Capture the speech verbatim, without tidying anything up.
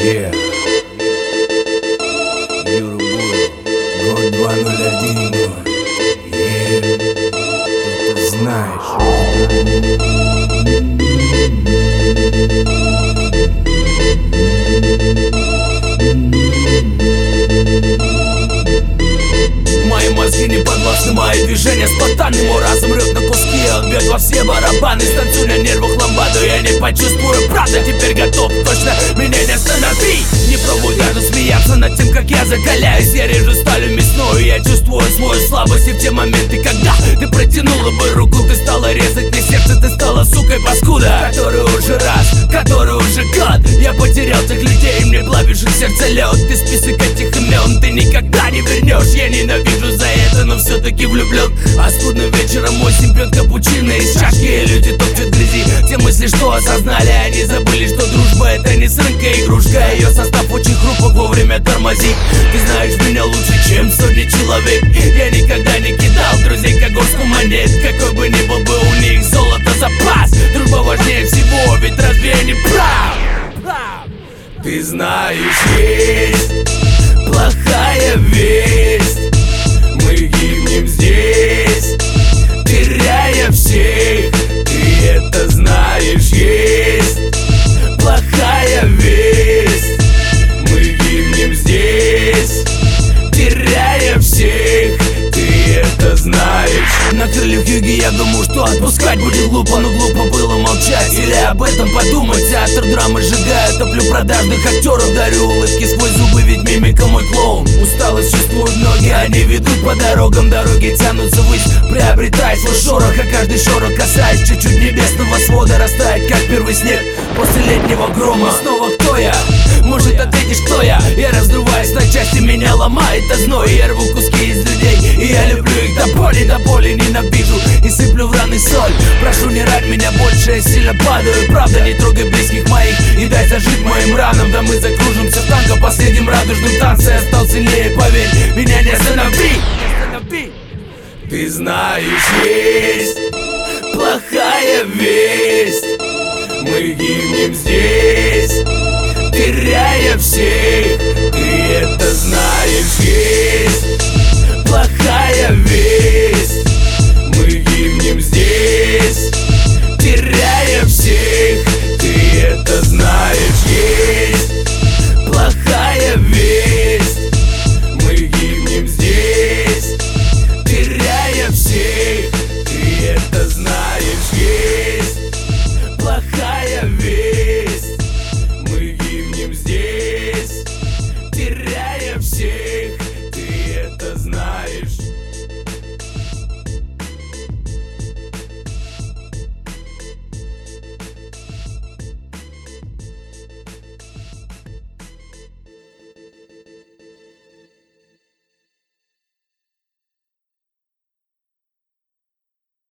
Yeah. Юрбую, год два ноль один. Yeah. Ты знаешь. Мои мозги не подвластны, мои движения спонтанны. Мой разум рвет на куски, он бьет во все барабаны. Станцую на нервах ламбаду, я не почувствую, правда. Теперь готов, точно меня не останови. Не пробуй даже смеяться над тем, как я закаляюсь. Я режу сталью мясную, я чувствую свою слабость. И в те моменты, когда ты протянула бы руку, ты стала резать мне сердце, ты стала сукой паскуда, который уже раз, который уже год. Я потерял тех людей, мне плавишь их сердце лед. Ты список этих имен, ты никогда не вернешь. Я ненавижу за это, но все-таки влюблен. А скудным вечером осень пьет капучино из чашки, и люди топчут в грязи. Те мысли, что осознали, они забыли, что дружба это не сырынка, игрушка. Ее состав очень хрупок, вовремя тормози. Ты знаешь меня лучше, чем сотни человек. Я никогда не кидал друзей, как горстку монет. Какой бы ни был бы у них золото запас, дружба важнее всего, ведь разве я не прав? Ты знаешь, есть плохая весть. Мы гибнем здесь, теряя всех. Ты это знаешь, есть плохая весть. Мы гибнем здесь, теряя всех. Ты это знаешь. На крыльях юги я думаю, что отпускать будет глупо, но глупо было молчать или об этом подумать. Театр драмы сжигает, топлю продажных актеров, дарю улыбки сквозь зубы, ведь мимика мой клоун. Усталость чувствуют ноги, они ведут по дорогам, дороги тянутся ввысь, приобретай свой шорох, а каждый шорох касаясь чуть-чуть небесного свода, растает, как первый снег после летнего грома. Снова кто я? Может ответишь, кто я? Я раздуваюсь на части, меня ломает озной, я рву куски из людей, и я люблю их до боли, до боли ненавижу и сыплю в раны соль. Прошу, не рать меня больше, я сильно падаю, правда, не трогай близких моих и дай зажить моим ранам. Да мы закружимся в танго последним радужным танце. Я стал сильнее, поверь, меня не останови. Ты знаешь, есть плохая весть. Мы гибнем здесь, теряя всех.